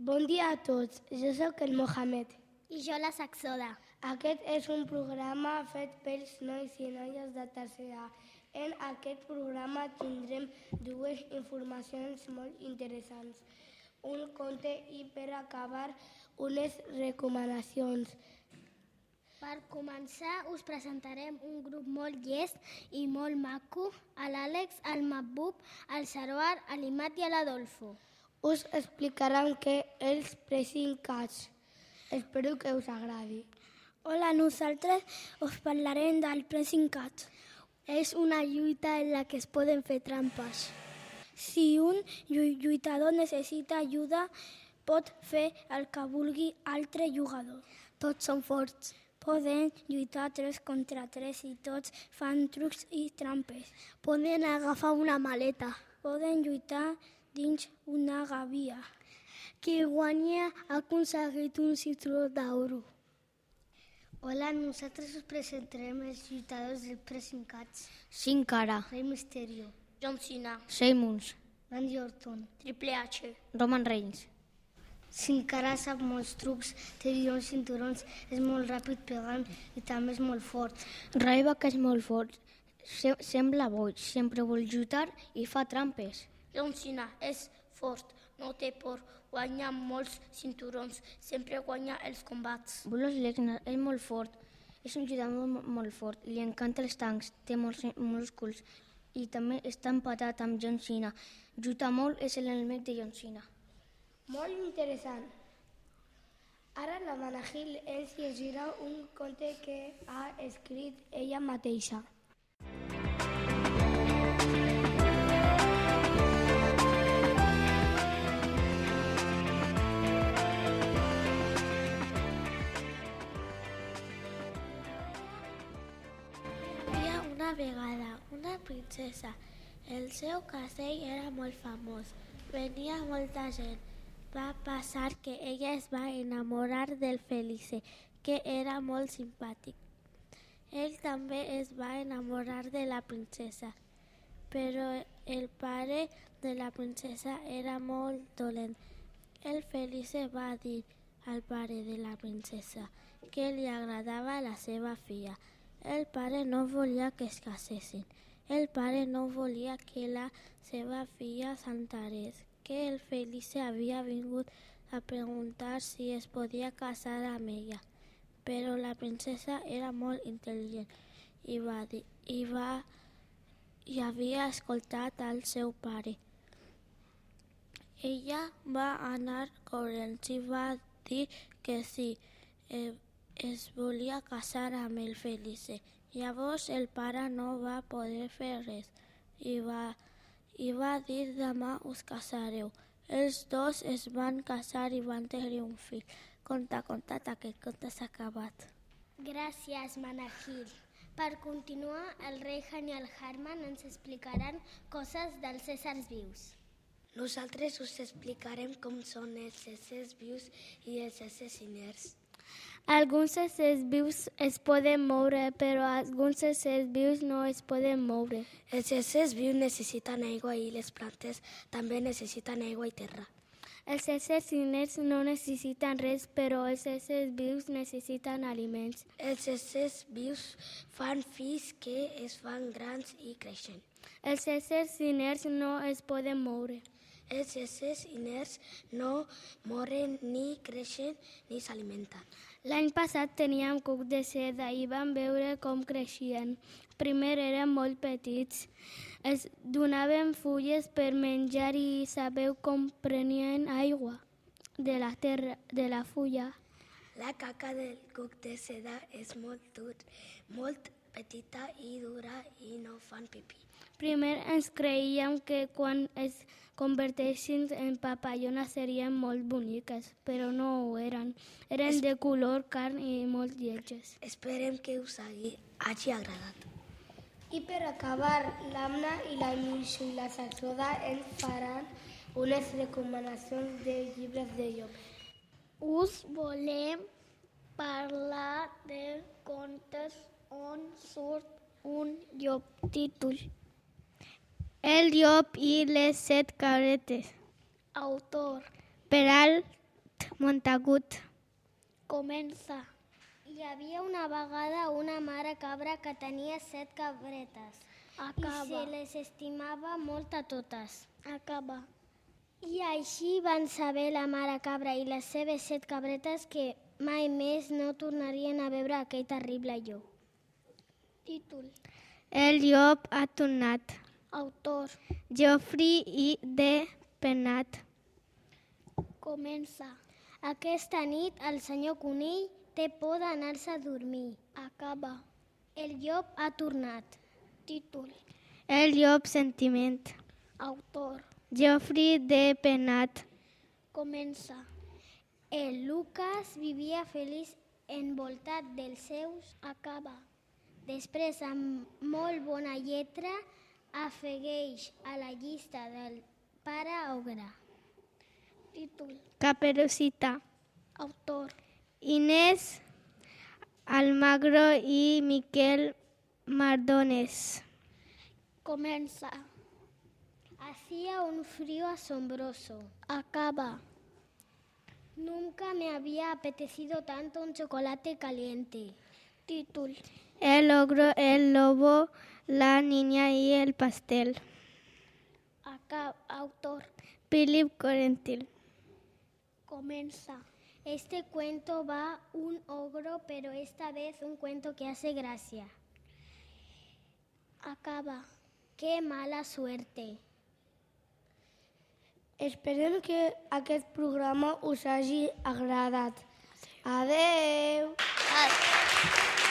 Bon dia a tots, jo sóc el Mohamed. I jo la Saxoda. Aquest és un programa fet pels nois i noies de tercera. En aquest programa tindrem dues informacions molt interessants, un conte i per acabar unes recomanacions. Per començar us presentarem un grup molt llest i molt maco, l'Àlex, el Mahbub, el Sarwar, l'Imat i l'Adolfo. Us explicaran què els Pressing Cats. Espero que us agradi. Hola, nosaltres us parlarem del Pressing Cats. És una lluita en la que es poden fer trampes. Si un lluitador necessita ajuda, pot fer el que vulgui altre jugador. Tots són forts. Poden lluitar 3 contra 3 i tots fan trucs i trampes. Poden agafar una maleta. Poden lluitar dins una gàbia. Qui guanya ha aconseguit un cinturó d'or. Hola, nosaltres us presentarem els lluitadors del Pressing Cats. Sin Cara, Rey Mysterio, John Cena, Sheamus, Randy Orton. Triple H, Roman Reigns. Sin Cara sap molts trucs, té uns cinturons, és molt ràpid pegant i també és molt fort. Ryback és molt fort, sembla boig, sempre vol lluitar i fa trampes. John Cena és fort, no té por, guanya molts cinturons, sempre guanya els combats. Brock Lesnar és molt fort, és un lluitador molt fort, li encanta els tancs, té molts músculs i també està empatat amb John Cena. Lluita molt, és l'enemic de John Cena. Molt interessant. Ara la Manahil ens llegirà un conte que ha escrit ella mateixa. Hi havia una vegada una princesa. El seu castell era molt famós. Venia molta gent. Va passar que ella es va enamorar del Felice, que era molt simpàtic. Ell també es va enamorar de la princesa, però el pare de la princesa era molt dolent. El Felice va dir al pare de la princesa que li agradava la seva filla. El pare no volia que es casessin. El pare no volia que la seva filla s'enterés que el Felice havia vingut a preguntar si es podia casar amb ella. Però la princesa era molt intel·ligent i havia escoltat al seu pare. Ella va anar corrents i va dir que sí, es volia casar amb el Felice. Llavors el pare no va poder fer res i va dir demà us casareu. Els dos es van casar i van tenir un fill. Contat, aquest conte s'ha acabat. Gràcies, Manahil. Per continuar, el rei Han i el Harman ens explicaran coses dels éssers vius. Nosaltres us explicarem com són els éssers vius i els éssers inerts. Alguns éssers vius es poden moure, però alguns éssers vius no es poden moure. Els éssers vius necessiten aigua i les plantes també necessiten aigua i terra. Els éssers inerts no necessiten res, però els éssers vius necessiten aliments. Els éssers vius fan fills que es fan grans i creixen. Els éssers inerts no es poden moure. Els éssers inerts no moren, ni creixen, ni s'alimenten. L'any passat teníem cuc de seda i vam veure com creixien. Primer eren molt petits. Es donaven fulles per menjar i sabeu com prenien aigua de la terra, de la fulla. La caca del cuc de seda és molt petita i dura i no fan pipí. Primer ens creiem que quan es converteixin en papallones serien molt boniques, però no ho eren. Eren de color carn i molt lletges. Esperem que us hagi agradat. I per acabar, l'Amna i la Mishu i la Saxoda ens faran unes recomanacions de llibres de Llop. Us volem parlar de contes on surt un llop. Títol: El llop i les 7 caretes. Autor: Peral Montagut, Montagut. Comença. Hi havia una vegada una mare cabra que tenia 7 cabretes. Acaba. I se les estimava molt a totes. Acaba. I així van saber la mare cabra i les seves 7 cabretes que mai més no tornarien a veure aquell terrible llop. Títol. El llop ha tornat. Autor. Geoffrey I. de Penat. Comença. Aquesta nit el senyor Conill té por d'anar-se a dormir. Acaba. El llop ha tornat. Títol. El llop sentiment. Autor. Geoffrey de Penat. Comença. El Lucas vivia feliç envoltat dels seus. Acaba. Després, amb molt bona lletra, afegeix a la llista del pare Ogre. Títol. Caperucita. Autor. Inés Almagro y Miquel Mardones. Comença. Hacía un frío asombroso. Acaba. Nunca me había apetecido tanto un chocolate caliente. Títol. El ogro, el lobo, la niña y el pastel. Autor. Philip Corentil. Comença. Este cuento va un ogro, pero esta vez un cuento que hace gracia. Acaba. ¡Qué mala suerte! Esperem que aquest programa us hagi agradat. Adeu! Adeu.